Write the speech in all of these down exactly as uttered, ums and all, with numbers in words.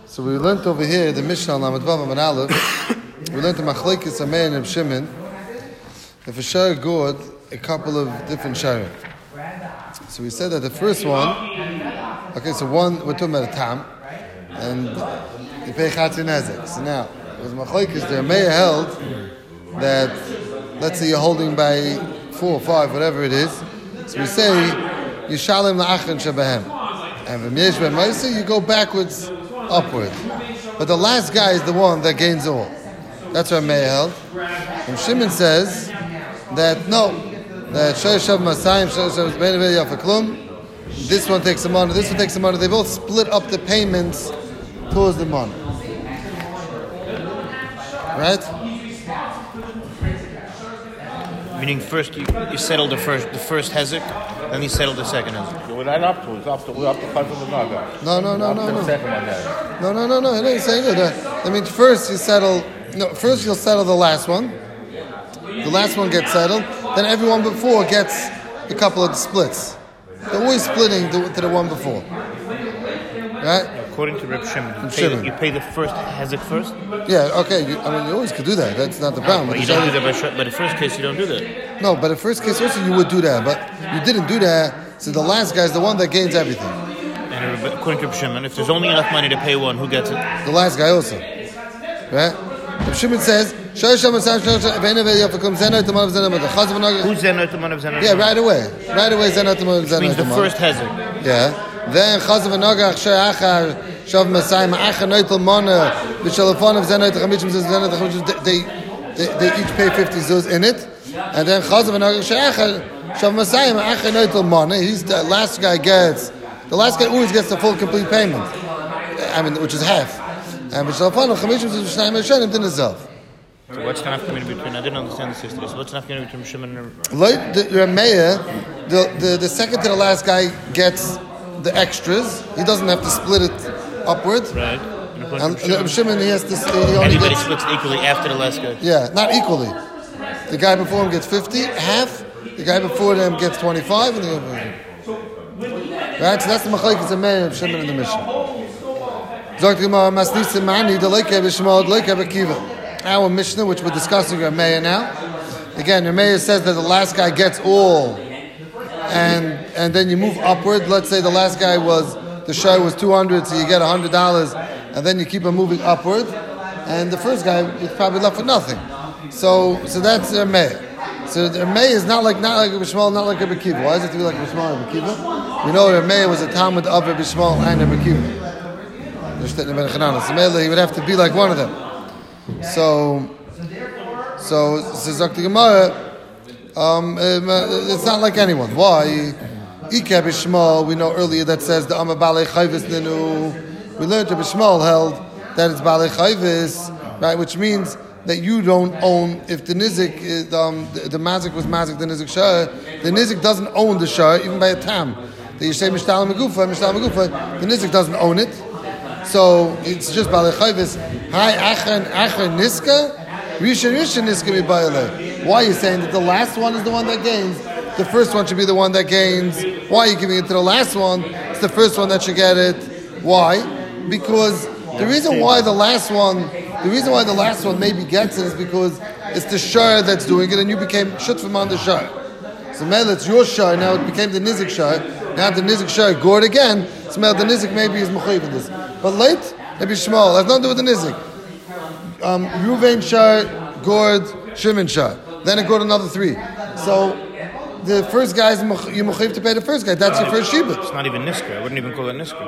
So we learned over here the Mishnah on Lamed Vav and Aleph. We learned the Machlekes Amei and Reb Shimon. If a share good, a couple of different sharing. So we said that the first one, okay, so one we're talking about a tam, and you pay chatzin nezek. So now, with Machlekes, the Amei held that, let's say you're holding by four or five, whatever it is. So we say Yishalem la'achan shebahem, and v'myesh b'maisa you go backwards. Upward. But the last guy is the one that gains all. That's what Meir held. And Shimon says that no, that Shoshav Masayim, Shoshav Benevei Yafaklum, this one takes the money, this one takes the money. They both split up the payments towards the money. Right? Meaning first you, you settle the first the first hezek, then you settle the second hezek. We're not up to it. It's up to, we're up to Chazan the Naga. No, no, no, no, no. The second one there. No, no, no, no. He's saying that. That means first you settle. No, first you'll settle the last one. The last one gets settled. Then everyone before gets a couple of splits. They're always splitting to, to the one before. Right? According to Reb Shimon, you, pay Shimon. The, you pay the first hezek first. Yeah. Okay. You, I mean, you always could do that. That's not the problem. But you don't do that by, sh- by the first case. You don't do that. No, but the first case also you would do that, but you didn't do that. So the last guy is the one that gains everything. And according to Reb Shimon, if there's only enough money to pay one, who gets it? The last guy also, right? Reb Shimon says, Who's zenot the man of zenot? yeah, right away, right away zenot the man of zenot. Means the first hezek. Yeah. Then chazav nagach she'achar shav masayim achar noitel mana b'shalafon of zenot chamitzim zenot chamitzim. They they they each pay fifty zuz in it, and then chazav nagach she'achar shav masayim achar noitel mana. He's the last guy gets the last guy always gets the full complete payment. I mean, which is half. And b'shalafon of chamitzim zuz shnayim din itself. So what's the nafkamina between? I didn't understand the system. So what's the nafkamina between Shimon and? Like the Rameya, the, the the second to the last guy gets the extras. He doesn't have to split it upward. Right. And, and Shimon, he has to. He only Everybody gets, splits equally after the last guy. Yeah, not equally. The guy before him gets fifty, half. The guy before them gets twenty-five, and the other. Right. So that's the machlekes Rameya of Shimon in the Mishnah. Zok the Gemara Masnisim Mani the Leikev Shmuel the Leikev Akiva. Our Mishnah, which we're discussing Rameya now. Again, Rameya says that the last guy gets all, and and then you move upward. Let's say the last guy was, the share was two hundred, so you get one hundred dollars, and then you keep on moving upward, and the first guy is probably left with nothing. So so that's Rameya. So Rameya is not like not like Rabbi Shmuel, not like Rabbi Akiva. Why does it have to be like Rabbi Shmuel and Rabbi Akiva? We know Rameya was a Talmud of Rabbi Shmuel and Rabbi Akiva. So he would have to be like one of them. So, so says Doctor Gemara, um, it's not like anyone. Why? Ikeh B'Shmuel, we know earlier that says the Amma Balei Chayvis Ninu. We learned that B'Shmuel held that it's Balei Chayvis, right? Which means that you don't own. If the nizik, is, um, the, the mazik was mazik, the nizik shah, the nizik doesn't own the shah even by a tam. That you say Mishtal Megufa, Mishtal Megufa, the nizik doesn't own it. So it's just Balei Chayvis. Hi, Achan, Achan Niska, Rishon Rishon Niska Mibayale. Why are you saying that the last one is the one that gains? The first one should be the one that gains. Why are you giving it to the last one? It's the first one that should get it. Why? Because the reason why the last one, the reason why the last one maybe gets it is because it's the shar that's doing it, and you became shutfim on the shar. So Mel, it's your shar now. It became the nizik shar. Now the nizik shar gored again. So Mel, the nizik maybe is mechayiv in this. But late, maybe Shmuel. Has nothing to do with the nizik. Um, Ruvain shar, Gord, Shimon shar. Then it gored another three. So the first guy is you mechayiv to pay the first guy. That's your first shibud. It's not even niska. I wouldn't even call it niska.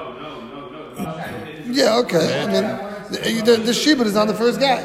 Yeah, okay. I mean, the, the, the shibud is on the first guy.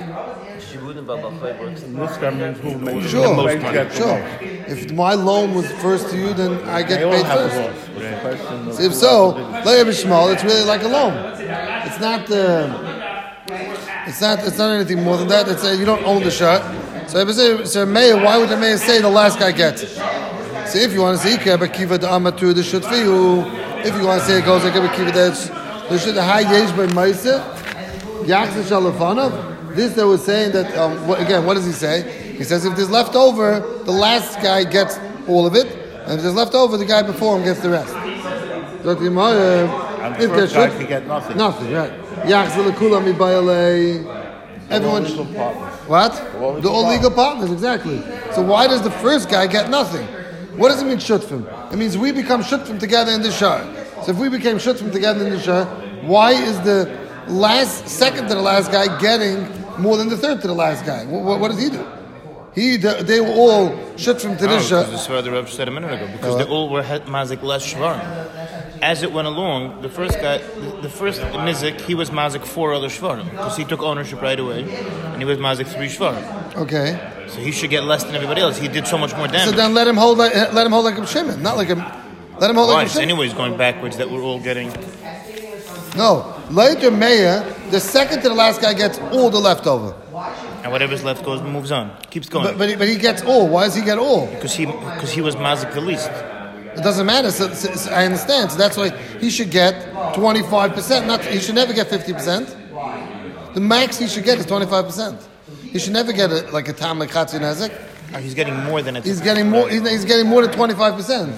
Sure, sure. If my loan was first to you, then I get paid first. So if so, Le'er B'Shmuel, it's really like a loan. It's not uh, it's not it's not anything more than that. It's a, you don't own the shot. So if say, so Meir, why would the Meir say the last guy gets it? So if you want to say Ikeh B'Kiva the Amatu the Shut Fihu, if you want to say it goes like a B'Kiva that's the Shut the High Yesh by Ma'aseh Yachzeh Shalafanav. This that was saying that, um, what, again, what does he say? He says if there's left over, the last guy gets all of it, and if there's left over, the guy before him gets the rest. So, uh, if there's should get nothing. Nothing, right. Yachzil Kula mi Bayale. Everyone. Legal partners. What? All The all legal partners, exactly. So why does the first guy get nothing? What does it mean shutfim? It means we become shutfim together in the shah. So if we became shutfim together in the shah, why is the last, second to the last guy getting more than the third to the last guy? What, what, what did he do? He, they were all shutfim to No, the shah. because this is what the Rebbe said a minute ago. Because Oh. they all were het mazik less shvarim. As it went along, the first guy, the, the first nizik, he was mazik four other shvarim because he took ownership right away, and he was mazik three shvarim. Okay. So he should get less than everybody else. He did so much more So damage. then let him hold like let him hold like a Shimon, not like a let him hold Why? like a It's Shimon. anyways going backwards that we're all getting. No, later Meya, the second to the last guy gets all the leftover, And whatever's left goes moves on, keeps going. but but he, but he gets all. Why does he get all? because he because he was mazik the least. It doesn't matter. So, so, so I understand. So that's why he should get twenty-five percent. Not he should never get fifty percent. The max he should get is twenty-five percent. He should never get a, like a tam like Chatzi Nezek. Oh, he's getting more than it. He's getting more. He's, he's getting more than twenty-five percent.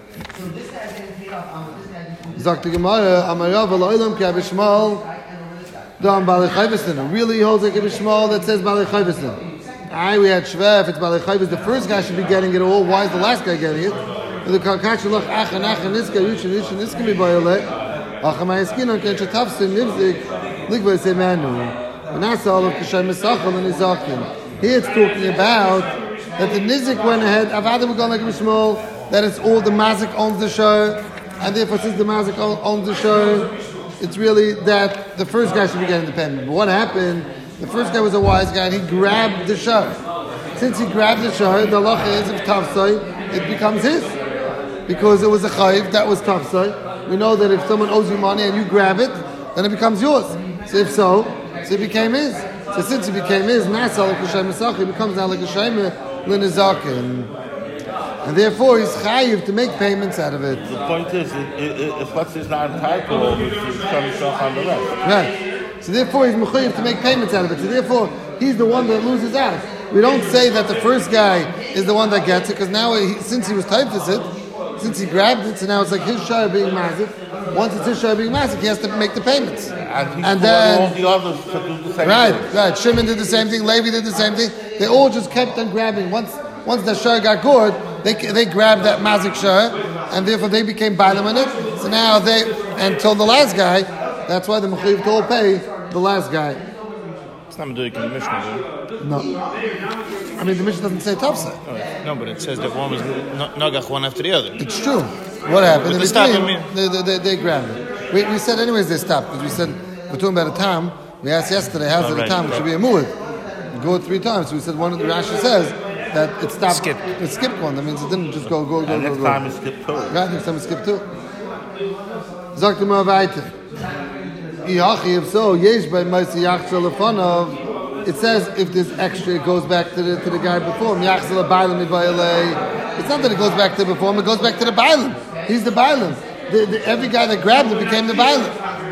Sagt die Gemara, Amarav Eloilam Ki Abishmal, Dam Balei Chayvesen. Really holds like Abishmal that says Balei Chayvesen. Aye, we had Shveh. If it's Balei Chayvesen, the first guy should be getting it all. Why is the last guy getting it? The Kalkach Loch Achan Achan Niska Yushin Yushin Niska Mi Bayale. Achamay Eskin Ken Chetavsin Nivzik Ligvay Semanu. And that's all of Kishay Mesachal and Nizakin. Here it's talking about that the Nizik went ahead. Avada Mugan like Abishmal. That it's all the Mazik owns the show. And therefore, since the Mazik owns the show, it's really that the first guy should be getting the payment. But what happened? The first guy was a wise guy, and he grabbed the show. Since he grabbed the show, the halacha is of tafsai, it becomes his. Because it was a chayiv, that was tafsai. We know that if someone owes you money and you grab it, then it becomes yours. So if so, so it became his. So since it became his, Nasa like a Shem Mesach, it becomes now like a Shem L'Nizakin. And therefore, he's chayiv to make payments out of it. The point is, it, it, it, if let's say he's not entitled, he's trying to on the rest. Right. So therefore, he's mechayiv to make payments out of it. So therefore, he's the one that loses out. We don't say that the first guy is the one that gets it, because now, he, since he was typhus it, since he grabbed it, so now it's like his share being massive. Once it's his share being massive, he has to make the payments. And, he's And then, all then, the others to do the same right, thing. right. Shimon did the same thing. Levi did the same thing. They all just kept on grabbing. Once, once the share got good, they they grabbed that mazik share, and therefore they became bailam in it. So now they, until the last guy, that's why the mechayiv to all pay the last guy. It's not doing in the Mishnah, though. No. I mean, the Mishnah doesn't say tafsa. No, but it says that one was n- nagach one after the other. It's true. What happened? But In they stopped between, him, they, they, they, they grabbed it. We, we said anyways they stopped, because we said, we're talking about a tam. We asked yesterday, how's Oh, it a right, tam? It should be a muad. We go three times. So we said one of the Rashi says that it stopped. Skipped. It skipped one. That means it didn't just go, go, go, And go, next go. time he skipped two. Right, next time it skipped two. Sagt er mal weiter. Iachi, if so, yesh by Maisi Yachzel Lefonov. It says if there's extra, it goes back to the to the guy before him. Yachzel Bailam Ibayale. It's not that it goes back to before him, it goes back to the Bailam. He's the Bailam. The, the, every guy that grabbed it became the Bailam.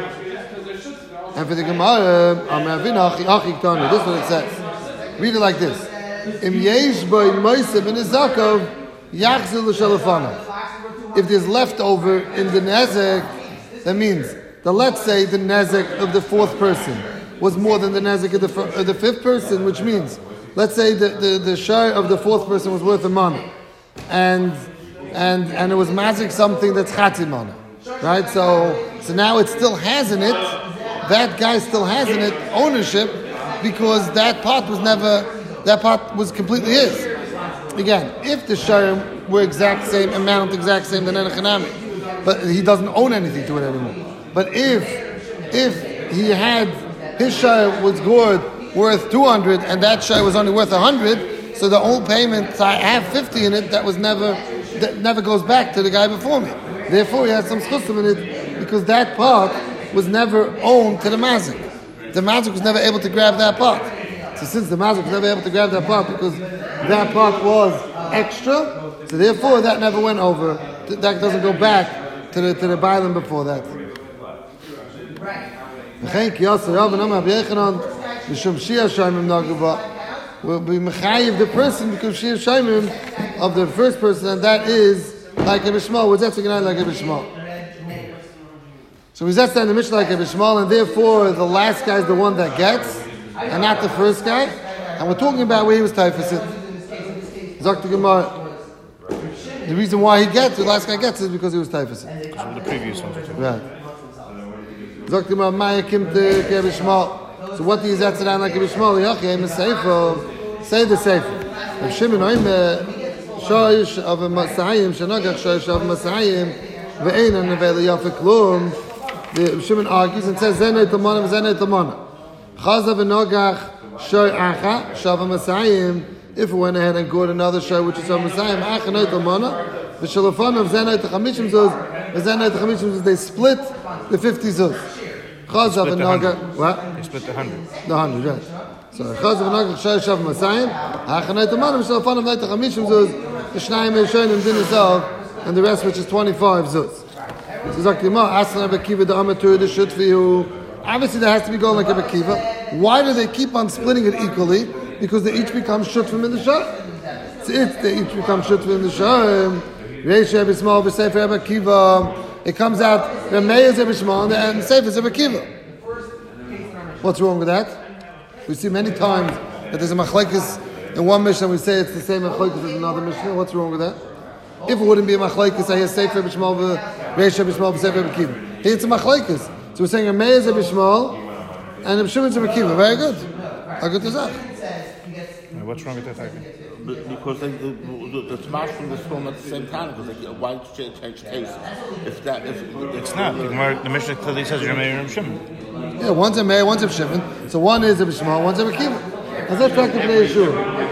And for the Gemara, Amravina Achi Achi Ktani, this is what it says. Read it like this. Im yesh by Maisi Ben Izakov Yachzel L'Shalafonov. If there's leftover in the nezek, that means that let's say the nezek of the fourth person was more than the nezek of the, fir- of the fifth person, which means, let's say the, the, the share of the fourth person was worth a money, and and and it was mazik something that's chati money, right? So so now it still has in it, that guy still has in it ownership, because that part was never, that part was completely his. Again, if the share were exact same amount, exact same than Enochanami, but he doesn't own anything to it anymore. But if if he had, his share was good, worth two hundred, and that share was only worth one hundred, so the old payment, so I have fifty in it, that was never, that never goes back to the guy before me. Therefore, he has some schusim in it, because that part was never owned to the mazik. The mazik was never able to grab that part. So since the mazik was never able to grab that part, because that part was extra, so therefore that never went over. That doesn't go back to the to the bailam before that. Will be mechayiv the person because she is shaymim of the first person, and that is like a bishma. What's that like a bishma? So we said in the Mishnah like a Bishmal, and therefore the last guy is the one that gets, and not the first guy. And we're talking about where he was typhosid. Zok the Gemara. The reason why he gets, the last guy gets, is because he was typhosid. Because of the previous ones. Right. Zok the Gemara, Maya Kim to Bishmal. So what do you say to like a Bishmal? Yachim is Sefer. Say the Sefer. If Shimon Oime Shoish of a Masayim, Shanagach Shoish of a Masayim, Ve'ein and Nevele Yafe Klum. The Shimon argues and says, Zenei Tamana, Zenei Tamana. Chazav and Nogach Shoy Acha, Shav Masayim. If we went ahead and got another show, which is Shav Masayim, Acha Noy Tamana, the Shalafan of Zenei Tachamishim Zuz, the Zenei Tachamishim Zuz, they split the fifty Zuz. Chazav and Nogach, what? They split the hundred. The hundred, right. So Chazav and Nogach Shoy Shav Masayim, Acha Noy Tamana, the Shalafan of Noy Tachamishim Zuz, the Shnayim Eishon and Din Esav, and the rest, which is twenty-five Zuz. So Obviously, there has to be going like a Bekiva. Why do they keep on splitting it equally? Because they each become shutfim in the shah. So it's they each become shutfim in the shah. It comes out Ramey is a Bishmal and Sefer is a Bekiva. What's wrong with that? We see many times that there's a machlekes in one Mishnah. We say it's the same machlekes as another Mishnah. What's wrong with that? If it wouldn't be a machlekes, I hear Sefer Bishmal, Reisha Bishmal, Sefer Bekiva. Here it's a machlekes. So we're saying a Meir is a Bishmal and a Shimon is a Bekiva. Very good. A good tazach. What's wrong with that? Because they, the, the, the Smash from the film at the same time. Because they, why change, change cases? If that, if, if it's not. The, Gemara, the Mishnah clearly says you're Meir and Shimon. Yeah, one's a Meir, one's a Shimon. So one is a Bishmal, one's a Bekiva. How's that practically Yeshua?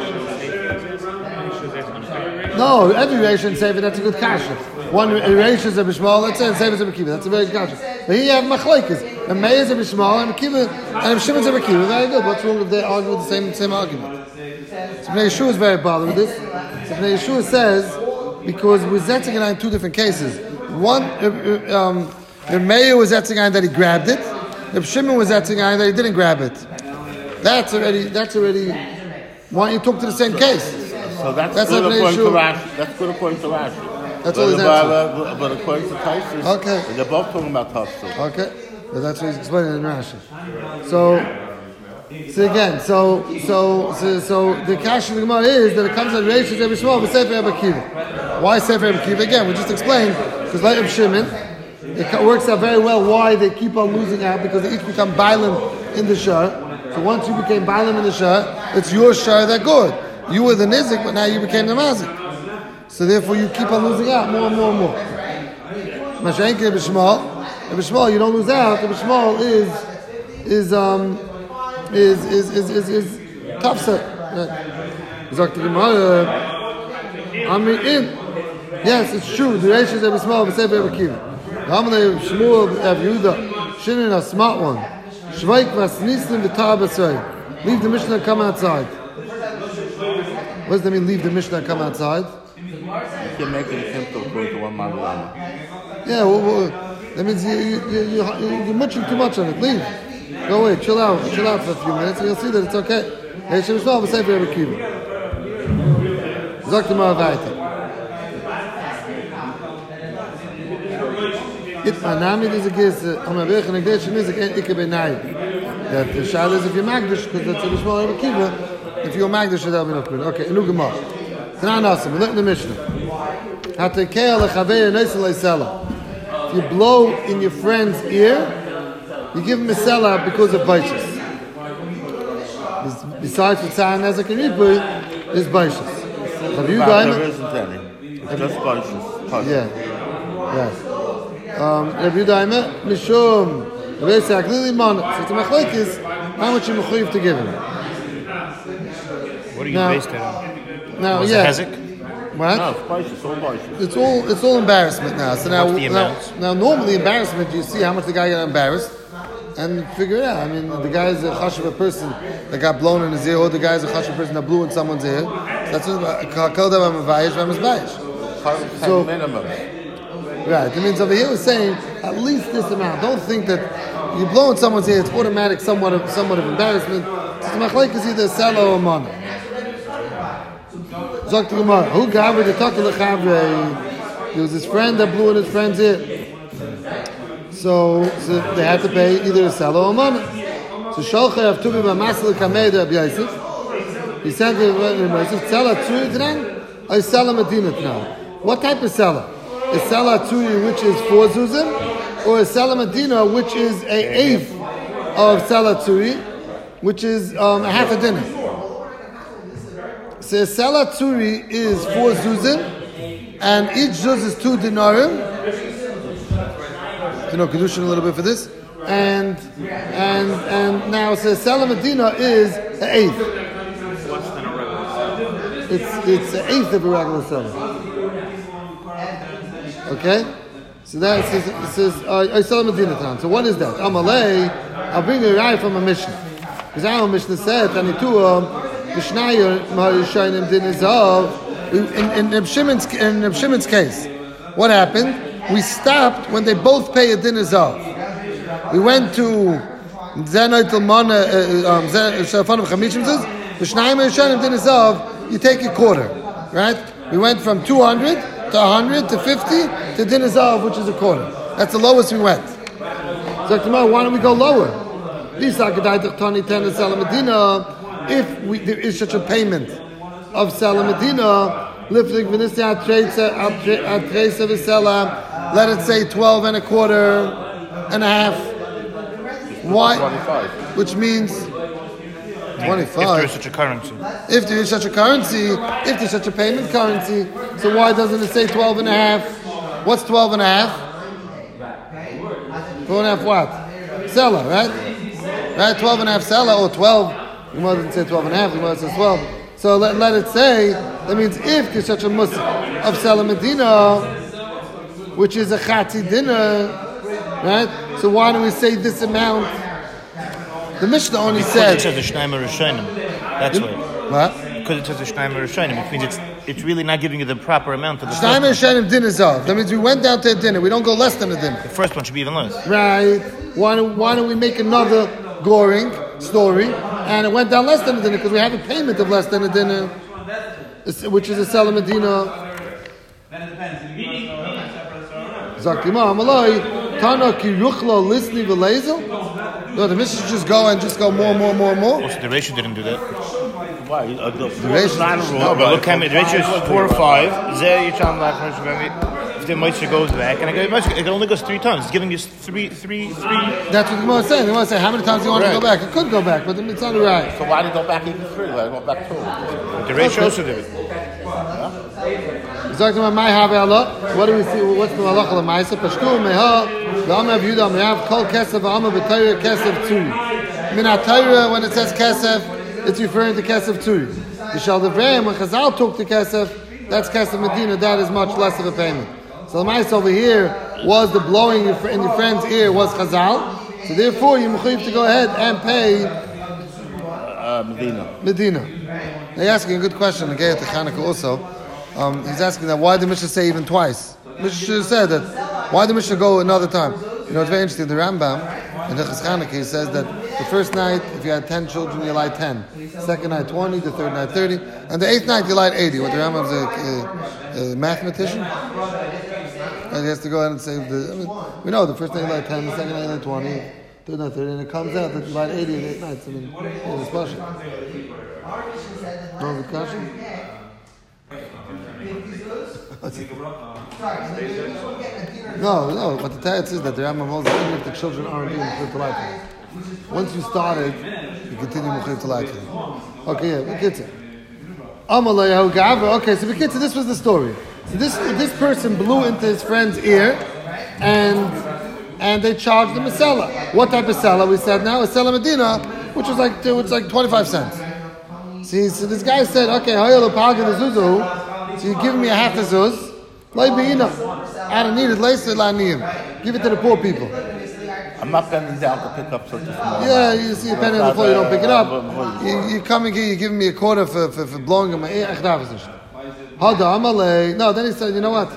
No, every Reish and Sefer, that's a good kasha. One Reish is a Bishmal, let's say, and Sefer is a Bekiva. That's a very good kasha. But here you have machlekes. A Meir is a Bishmal, and Bekiva, and Shimon's a Bekiva. Very good. What's wrong if they argue with the same same argument? So Bnei Yeshua is very bothered with this. So Bnei Yeshua says, because with Zetzigan in two different cases. One, um, the Meir was Zetzigan that he grabbed it. The Shimon was Zetzigan that he didn't grab it. That's already, that's already, why don't you talk to the same case? So that's, that's good according to Rashi. That's good according to Rashi. That's but all he's about, but, but according to Taisus, okay. They're both talking about Tafsir. Okay, but that's what he's explaining in Rashi. So, so again, so so so, so the kash of the Gemara is that it comes out Reish every small, but Sefer Bekiva. Why Sefer Bekiva? Again, we just explained because like of Shimon, it works out very well why they keep on losing out because they each become bailim in the shah. So once you became bailim in the shah, it's your shah that good. You were the nizik, but now you became the mazik. So therefore, you keep on losing out more and more and more. Mashenke b'shmal, b'shmal you don't lose out. The b'shmal is is um is is is is, is tafsir. Zok the Gemara. I mean, in yes, it's true. The Reish is a b'shmal, but Sefer Bekiva. Hamle Shmuel Av Yehuda, Shinin a smart one. Shvaik v'asnislim v'tar b'say. Leave the Mishnah and come outside. What does that mean? Leave the Mishnah and come outside. You can make it a simple according to one Malama. Yeah, well, well, that means you, you, you, you, you're munching too much on it. Leave. Go away. Chill out. Chill out for a few minutes and you'll see that it's okay. Hey, Shemishmal, but say for every kiva. Zok the Maravayta. It manami there's a case on my berg and ik deze music en ik ben naai. That the shal is if you magdish because that's a small every kiva. If you're magdish that'll be not good. Okay, look at more. If you blow in your friend's ear, you give him a selah because of baishas. Besides for tzah and nezek and ribui, there's baishas. Have you got There isn't any. It's just baishas. Yeah. Yes. Um, Rabbi Yudaima, Mishum, Rabbi Yitzhak, Lili Mon. So it's a machlekes, how much you mechuyev to give him? What do you now, base that on? Now, Was yeah. it Hezek? What? No, it's baishas, all baishas. It's all it's all embarrassment now. So now, What's the now, amount? now, normally embarrassment, you see how much the guy got embarrassed, and figure it out. I mean, the guy is a chashuv person that got blown in his ear, or the guy is a chashuv person that blew in someone's ear. That's what kol davar mevayish v'mizbayish. So minimum. Right. That means over here we're saying at least this amount. Don't think that you blow in someone's ear, it's automatic, somewhat of somewhat of embarrassment. So the machlek is either selo or mana. Zok to Gemara. Who gathered the takel lechavre? There was his friend that blew in his friend's ear. So, so they had to pay either a seller or money. So Sholchei of Tubi B'Masel Kamei Reb Yosef. He said to Reb Yosef, "Seller Tzuri Tran, or Seller Medina Tran? What type of seller? A seller Tzuri which is four zuzim, or a seller Medina which is a eighth of seller Tzuri, which is um, a half a dinner? So a seller Tzuri is four zuzim, and each zuz is two dinarim. You know, kedushin a little bit for this, and and and now so seller Medina is an eighth. What's than a regular seller? It's it's an eighth of a regular seller. Okay, so that says it says I sell Medina town. So what is that? Amalei. I'll bring a raya from a Mishnah, because our Mishnah said Tanituah Mishnayir Marishanim Din Izav. In in Reb Shimon's in Reb Shimon's case, what happened? We stopped when they both pay a din izav. We went to Zenoit Mana Shafan of Chamishim says Mishnayim Marishanim Din Izav. You take a quarter, right? We went from two hundred to one hundred to fifty to din izav, which is a quarter. That's the lowest we went. So tomorrow, why don't we go lower? If we, there is such a payment of Salah Medina, let it say twelve and a quarter and a half. Why? Which means twenty-five. If there is such a currency. If there is such a currency, if there's such a payment currency, so why doesn't it say twelve and a half? What's twelve and a half? twelve and a half what? Seller, right? Right? twelve and a half seller, or twelve. You might not say twelve and a half, you might say twelve. So let, let it say, that means if there's such a musik of Seller Medina, which is a chati dinner, right? So why don't we say this amount? The Mishnah only Because said... it says the Shneimer Rishonim. That's why. What? Because it says the Shneimer Rishonim, which means it's it's really not giving you the proper amount of the Shneimer first one. Rishonim dinner zav. That means we went down to a dinner. We don't go less than a dinner. The first one should be even less. Right. Why don't, why don't we make another goring story? And it went down less than a dinner because we have a payment of less than a dinner, which is a Seller Medina. Then it depends. If you Zakima Amalai, Tana ki ruchla lisni v'lezel. No, the Mishnah should just go and just go more, more, more, more. Also, the ratio didn't do that. Why? Uh, the, The ratio- not a rule, No, but look how many. The ratio is four or five. There, you try like if the moisture goes back, and it goes- it only goes three times. It's giving you three, three, three. That's what the Gemara is saying. The Gemara is saying, how many times do you want to go back? It could go back, but it's not right. So why did it go back even three? Why did it go back two? The ratio also did it. Zakima my havela. What do we see? What's the halacha l'maisa? Pashtu meha v'amar v'yuda mehav kol kesef v'amar v'tayra kesef turi. Min ha'tayra, when it says kesef, it's referring to kesef turi. Yishal devreim, when Chazal took the kesef, that's kesef Medina. That is much less of a payment. So the mice over here was the blowing in your friend's ear was Chazal. So therefore, you mechuyev to go ahead and pay Uh, Medina. Medina. Now you're asking a good question again to Chanukah also. Um, he's asking that why did Mishnah say even twice? Mishnah should have said that. Why did Mishnah go another time? You know, it's very interesting. The Rambam in the Chanukah, he says that the first night, if you had ten children, you light ten. Second night, twenty. The third night, thirty. And the eighth night, you light eighty. What the Rambam's a, a, a mathematician? And he has to go ahead and say, the, I mean, we know the first night you light ten, the second night you light twenty, third night thirty, and it comes out that you light eighty in eight nights. I mean, it's special. No discussion? No, no, but the Torah says that the Rambam holds that even if the children aren't being Mechir to light. Once you started, you continue Mechir to light. Okay, yeah, Bekitzer. Amalayahu Gavra. Okay, so Bekitzer, this was the story. So this this person blew into his friend's ear, and and they charged him a seller. What type of seller? We said now a seller Medina, which was like which was like twenty-five cents. See, so this guy said, okay, Hayalo Paga the Zuzu. So you give me a half a zuz, like be enough. I don't need it, lace it, give it to the poor people. I'm not bending down to pick up such a small. Yeah, you see a penny on the floor, you don't pick it up. You, you come in here, you give me a quarter for, for, for blowing in my ear. No, then he said, you know what?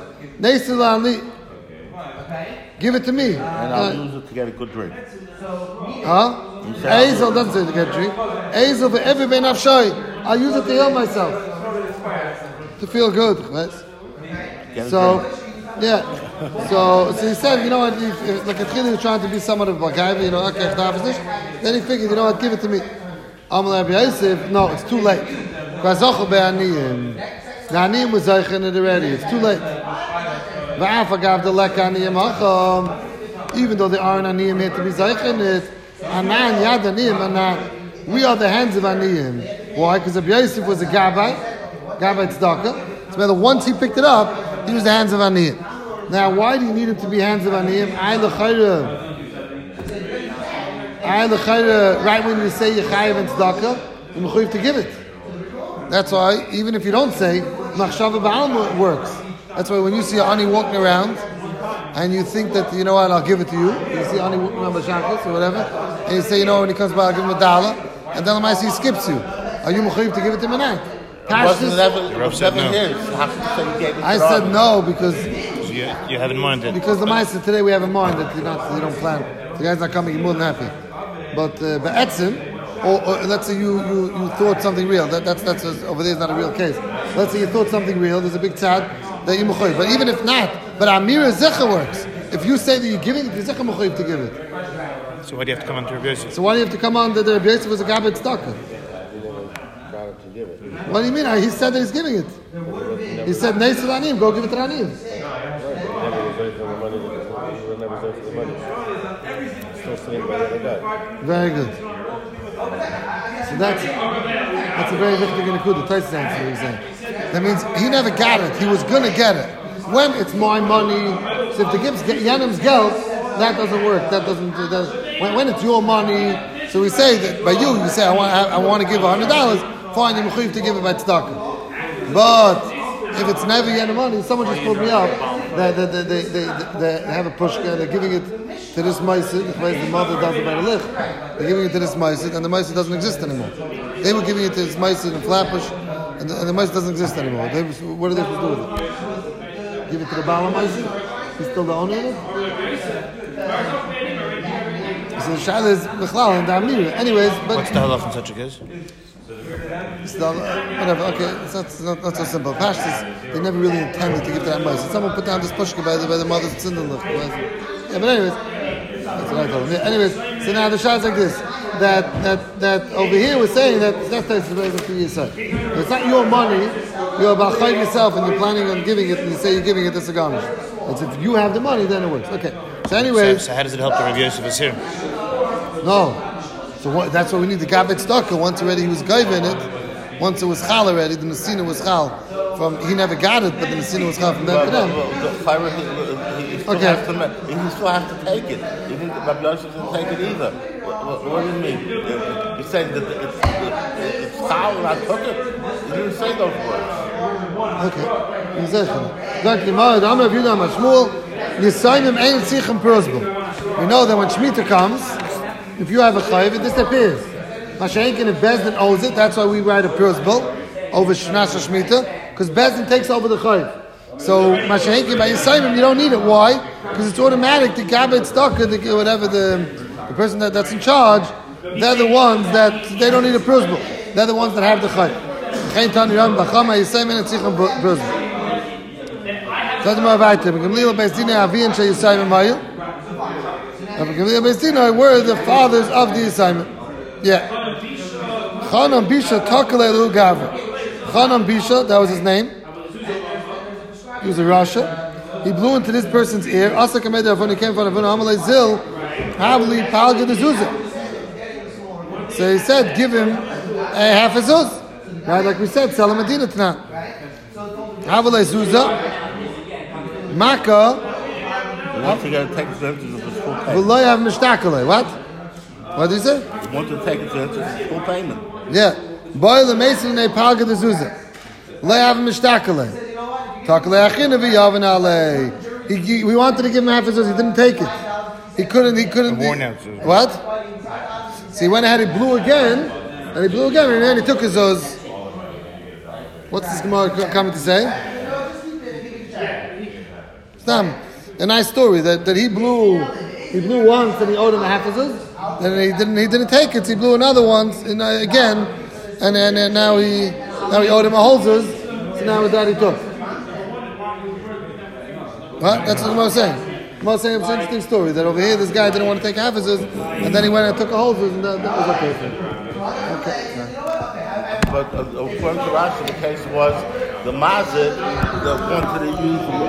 Give it to me. And I'll Uh, use it to get a good drink. Huh? Azel doesn't say to get drink. Azel for every ben afshay. I'll use it to heal myself. To feel good. Right? Get a So, drink. Yeah. So, so he said, you know what? If, if, like he was trying to be somewhat of a guy, you know, okay, then he figured, you know what? Give it to me. Amalei Rabbi Yosef, no, it's too late. Because Zochel be'aniyim, the aniyim was zeichen it already. It's too late. Va'af agav the lek aniyim hacham, even though there aren't aniyim here to be zeichen it, anan yad aniyim anan. We are the hands of aniyim. Why? Because Rabbi Yosef was a gabbai, gabbai tzedakah. So once he picked it up, he was the hands of aniyim. Now, why do you need him to be hands of aniyim? Ay l'chayra. Ay l'chayra. Right when you say yechayev and tzedakah, you're mechuyev to give it. That's why, even if you don't say, machshava ba'alma works. That's why when you see an ani walking around, and you think that, you know what, I'll give it to you. You see ani walking around b'shakos or whatever, and you say, you know, when he comes by, I'll give him a dollar, and then he skips you. Are you mechuyev to give it to him or not? Wasn't never, said never no. his. Have to say you gave it I to said Rami. no because You, you have in mind it. because the Meister today we have in mind that you not you don't plan. The guy's not coming, you're more than happy. But uh, but Etzim, or, or let's say you, you, you thought something real. That, that's that's a, over there is not a real case. Let's say you thought something real. There's a big tzad that you mechoyev. But even if not, but Amira Zecha works. If you say that you're giving it, you're Zecha mechoyev to give it. So why do you have to come on to Rabbi Yosef? So why do you have to come on that the Rabbi Yosef was a gabbai tzedakah? What do you mean? He said that he's giving it. He said, Neisel Anim, go give it to Anim. Very good. So that's that's a very wichtig nekuda. Taisus answer what he's saying. That means he never got it. He was gonna get it. When it's my money, so if the gives Yanim's geld, that doesn't work. That doesn't. That doesn't when, when it's your money, so we say that by you, you say I want I, I want to give a hundred dollars. Fine, you're mechuyev to give it by tzedakah. But if it's never yet money, someone just pulled me up. They, they, they, they, they, they have a pushka and they're giving it to this meisid. The way the mother does it by the lich, they're giving it to this meisid, and the meisid doesn't exist anymore. They were giving it to this meisid and flatbush, and the, and the meisid doesn't exist anymore. They, what are they supposed to do with it? Give it to the Bala meisid? He's still the owner of it. So the shayla is bichlal and the amira. Anyways, but What's the halach in such a case? Still, uh, whatever. Okay, it's not, it's not, not so simple. Pashtas, they never really intended to give to that mice. Someone put down this pushka by the by the mother's tzindel. Yeah, but anyways, that's what I told him. Yeah, anyways, so now the shot is like this: that that that over here we're saying that that's the way to you say. It's not your money. You're about chayv yourself, and you're planning on giving it, and you say you're giving it to Sagamish. It's if you have the money, then it works. Okay. So anyways, So, so how does it help the Rabbi Yosef is here? no. So what, that's why we need the gabbai tzedakah. Once already he was gaiv in it. Once it was chal already, the Messina was chal. From he never got it, but the Messina was chal from them to them. Okay. He still has to take it. He didn't, Rabbi Yosef didn't take it either. What, what, what do you mean? You're saying that it's, it's chal and I took it? You didn't say those words. Okay. We know that when Shemitah comes, if you have a chayiv, it disappears. Mashenkin, if Bezdin owes it, that's why we write a Puros bill over Shnas Shemitah, because Bezdin takes over the chayiv. So Mashenkin by Yisayim, you don't need it. Why? Because it's automatic. The gabbai tzedakah, the whatever the the person that, that's in charge, they're the ones that they don't need a Puros bill. They're the ones that have the chayiv. Kein Tani Ram Bachama Yisayim and Tzicham Puros bill. That's my weiter. Gamliel Bezdin Avian Shei Yisayim Mayil. Gamliel Bezdin were the fathers of the Yisayim. Yeah. Chanam Bisha Takale Lu Gavra. Chanam Bisha, that was his name. He was a Rasha. He blew into this person's ear. Asa Kameda when he came from Avon Amalei Zil, Havli Palga the Zuzah. So he said, give him a half a zuz. Right, like we said, sell him a dinner tonight. Havli Zuzah. Maka. Once you got to take the interest of his full payment. V'lo yav mishtakale. What? What did he say? You want to take it to interest of his full payment. Yeah. Boy le mesin ne palga de zuzah. Lo yav mishtakale. Takale achina v'yavan alei. He, we wanted to give him half his zuz. He didn't take it. He couldn't. He couldn't. Worn He, out zuz. what? So he went ahead. He blew again, and he blew again, and then he took his zuz. What's this Gemara coming to say? Stam. A nice story that, that he blew. He blew once, and he owed him a half his zuz. Then he didn't. He didn't take it. So he blew another once, and uh, again, and then and now he now he owed him a whole zuz. So now with that he took. What? That's what the Gemara is saying. The Gemara is saying it's an interesting story that over here this guy didn't want to take Hafiz's, and then he went and took a whole and that, that was okay for him. Okay. But uh, according to Rashi, the case was the Mazik, the wanted to use